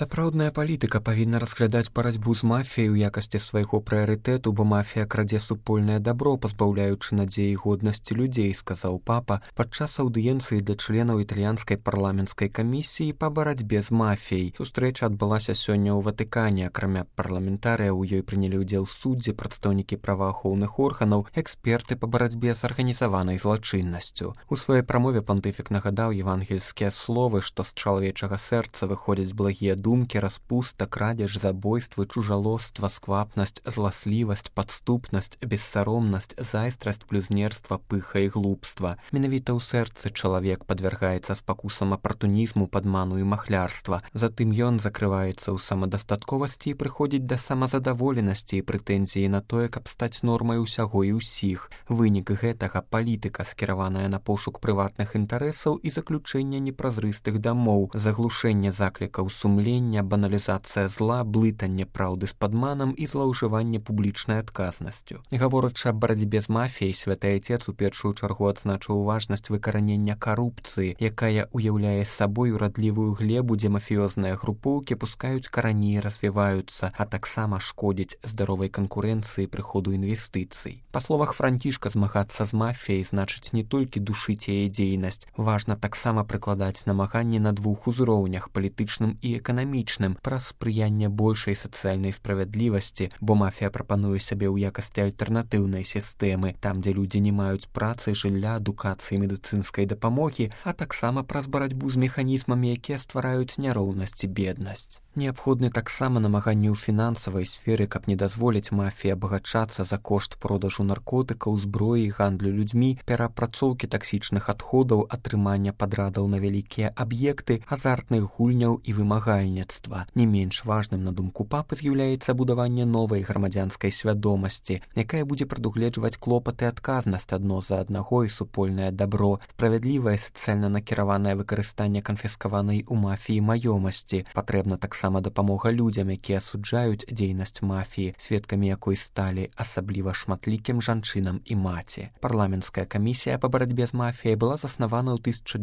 Сапраўдная палітыка павінна разглядаць барацьбу з мафіяй у якасці свайго прыярытэту, бо мафія крадзе супольнае дабро, пазбаўляючы надзеі годнасці людзей, сказаў папа падчас аўдыенцыі для членаў італьянскай парламенцкай камісіі па барацьбе з мафіяй. Сустрэча адбылася сёння ў Ватыкане. Акрамя парламентарыя у ёй прынялі ўдзел суддзі, прадстаўнікі праваахоўных органаў, эксперты па барацьбе з арганізаванай злачыннасцю. У сваёй прамове пантыфік нагадаў евангельскія словы, што з чалавечага сэрца выходзяць благія думкі, распуста, крадзеж, забойствы, чужалоства, сквапнасць, зласлівасць, падступнасць, бессаромнасць, зайстрасць, блюзнерства, пыха і глупства. Менавіта ў сэрцы чалавек падвяргаецца спакусам апартунізму, падману і махлярства. Затым ён закрываецца ў самадастатковасці і прыходзіць да самазадаволенасці і прэтэнзіі на тое, каб стаць нормай усяго і ўсіх. Вынік гэтага палітыка, скіраваная на пошук прыватных інтарэсаў і заключэння непразрыстых дамоў, заглушэнне заклікаў сумлення, баналізацыя зла, блытанне праўды з падманам і злоўжыванне публічнай адказнасцю. Гаворачы аб барацьбе з мафіяй, святы Айцец у першую чаргу адзначыў важнасць выкаранення карупцыі, якая уяўляе сабой урадлівую глебу, дзе мафіёзныя групоўкі пускаюць карані і развіваюцца, а таксама шкодзіць здаровай канкурэнцыі прыходу інвестыцый. Па словах Францішка, змагацца з мафіяй значыць не толькі душыць яе дзейнасць, важна таксама прыкладаць намаганні на двух узроўнях, палітычным і эканамічным, праз спрыянне большай сацыяльнай справядлівасці, бо мафія прапануе сябе ў якасці альтэрнатыўнай сістэмы, там, дзе людзі не маюць працы, жылля, адукацыі, медыцынскай дапамогі, а таксама праз барацьбу з механізмамі, якія ствараюць няроўнасць і беднасць. Неабходны таксама намаганні ў фінансавай сферы, каб не дазволіць мафіі абагачацца за кошт продажу наркотыкаў, зброі, гандлю людзьмі, пераапрацоўкі таксічных адходаў, атрымання падрадаў на вялікія аб'екты, азартных гульняў і вымагальніцтва. Не менш важным, на думку папы, з'яўляецца будаванне новай грамадзянскай свядомасці, якая будзе прадугледжваць клопат і адказнасць адно за аднаго і супольнае дабро, справядлівае сацыяльна накіраванае выкарыстанне канфіскаванай у мафіі маёмасці. Патрэбна таксама дапамога людзям, якія асуджаюць дзейнасць мафіі, сведкамі якой сталі асабліва шматлікім жанчынам і маці. Парламенцкая камісія па барацьбе з мафіяй была заснавана ў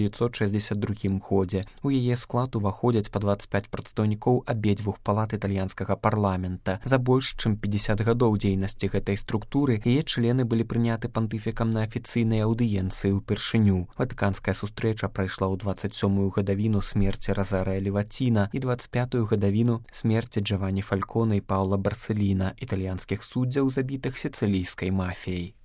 1962 годзе. У яе склад уваходзяць па 25 прадстаўнікоў абедзвюх палат італьянскага парламента. За больш чым 50 гадоў дзейнасці гэтай структуры яе члены былі прыняты пантыфікам на афіцыйнай аўдыенцыі ўпершыню. Ватыканская сустрэча прайшла ў 27-ю гадавіну смерці Розарыя Леваціна і 25-ю гадавіну смерці Джаванні Фальконе і Паўла Барселіна, італьянскіх суддзяў, забітых сіцылійскай мафіяй.